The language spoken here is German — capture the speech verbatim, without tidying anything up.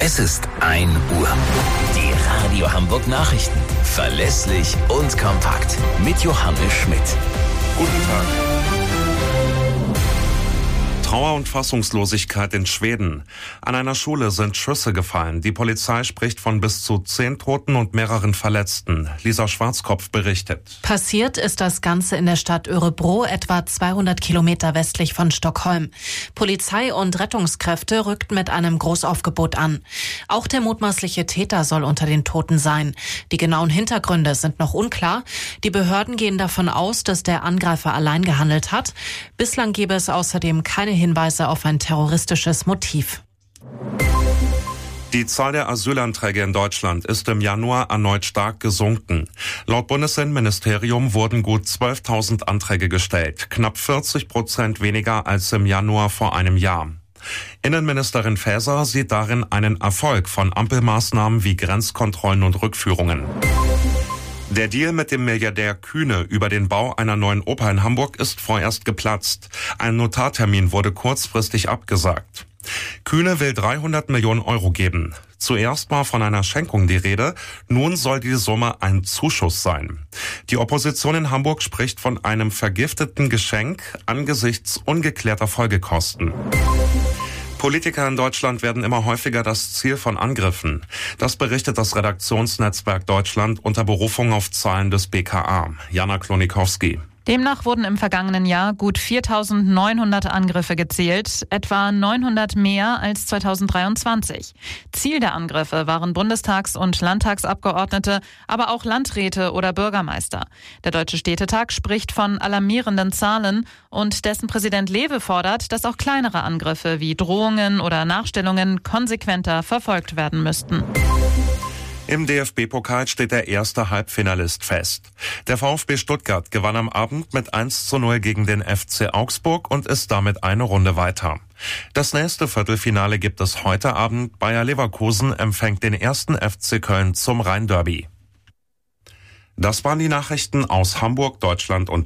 Es ist ein Uhr. Die Radio Hamburg Nachrichten. Verlässlich und kompakt. Mit Johannes Schmidt. Guten Tag. Trauer und Fassungslosigkeit in Schweden. An einer Schule sind Schüsse gefallen. Die Polizei spricht von bis zu zehn Toten und mehreren Verletzten. Lisa Schwarzkopf berichtet. Passiert ist das Ganze in der Stadt Örebro, etwa zweihundert Kilometer westlich von Stockholm. Polizei und Rettungskräfte rückten mit einem Großaufgebot an. Auch der mutmaßliche Täter soll unter den Toten sein. Die genauen Hintergründe sind noch unklar. Die Behörden gehen davon aus, dass der Angreifer allein gehandelt hat. Bislang gebe es außerdem keine Hinweise auf ein terroristisches Motiv. Die Zahl der Asylanträge in Deutschland ist im Januar erneut stark gesunken. Laut Bundesinnenministerium wurden gut zwölftausend Anträge gestellt, knapp vierzig Prozent weniger als im Januar vor einem Jahr. Innenministerin Faeser sieht darin einen Erfolg von Ampelmaßnahmen wie Grenzkontrollen und Rückführungen. Der Deal mit dem Milliardär Kühne über den Bau einer neuen Oper in Hamburg ist vorerst geplatzt. Ein Notartermin wurde kurzfristig abgesagt. Kühne will dreihundert Millionen Euro geben. Zuerst war von einer Schenkung die Rede, nun soll die Summe ein Zuschuss sein. Die Opposition in Hamburg spricht von einem vergifteten Geschenk angesichts ungeklärter Folgekosten. Politiker in Deutschland werden immer häufiger das Ziel von Angriffen. Das berichtet das Redaktionsnetzwerk Deutschland unter Berufung auf Zahlen des B K A. Jana Klonikowski. Demnach wurden im vergangenen Jahr gut viertausendneunhundert Angriffe gezählt, etwa neunhundert mehr als zweitausenddreiundzwanzig. Ziel der Angriffe waren Bundestags- und Landtagsabgeordnete, aber auch Landräte oder Bürgermeister. Der Deutsche Städtetag spricht von alarmierenden Zahlen und dessen Präsident Lewe fordert, dass auch kleinere Angriffe wie Drohungen oder Nachstellungen konsequenter verfolgt werden müssten. Im D F B-Pokal steht der erste Halbfinalist fest. Der VfB Stuttgart gewann am Abend mit eins zu null gegen den F C Augsburg und ist damit eine Runde weiter. Das nächste Viertelfinale gibt es heute Abend. Bayer Leverkusen empfängt den ersten F C Köln zum Rhein-Derby. Das waren die Nachrichten aus Hamburg, Deutschland und